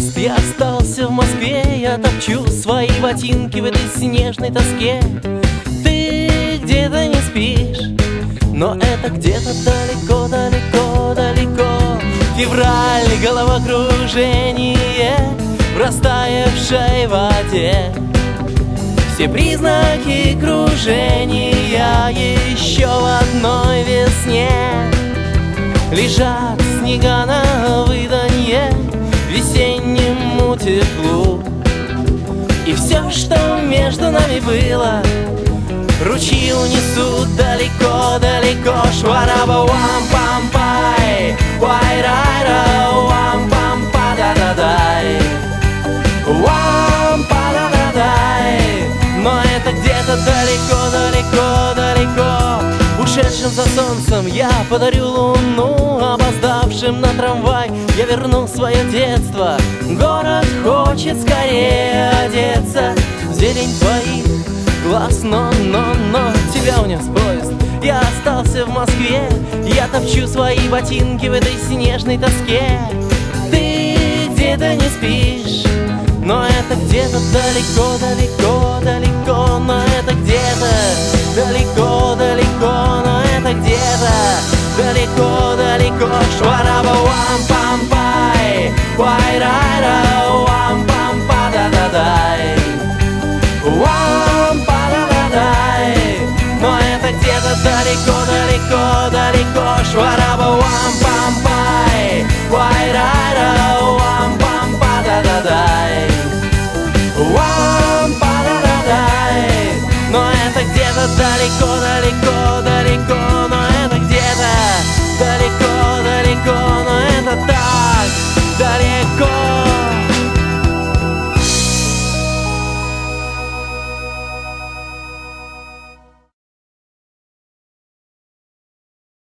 поезд, я остался в Москве. Я топчу свои ботинки в этой снежной тоске. Ты где-то не спишь, но это где-то далеко, далеко, далеко. Февраль, головокружение в растаявшей воде. Все признаки кружения еще в одной весне. Лежат снега на выданье весеннему теплу. И все, что между нами было, ручьи унесут далеко-далеко. Швараба-вам-пам-пай, вай-рай-ра-вам-пам-па-да-да-дай, вам-па-да-да-дай. Но это где-то далеко-далеко-далеко. Ушедшим за солнцем я подарю луну, опоздавшим на трамвай я верну свое детство. Город хочет скорее одеться в зелень твоих глаз, но тебя унес поезд. Я остался в Москве, я топчу свои ботинки в этой снежной тоске. Ты где-то не спишь, но это где-то далеко, далеко, далеко. Но это где-то далеко, далеко. Но это где-то далеко, далеко. Швараба-вам-пам-пай, вай-рай-ра-вам-пам-па-да-да-дай, вам-па-да-да-дай. Но это где-то далеко, далеко, далеко. Швараба-вам-пам-пай, вай-рай-ра-вам-пам-па-да-да-дай, вам-па-да-да-дай. Но это где-то далеко, далеко.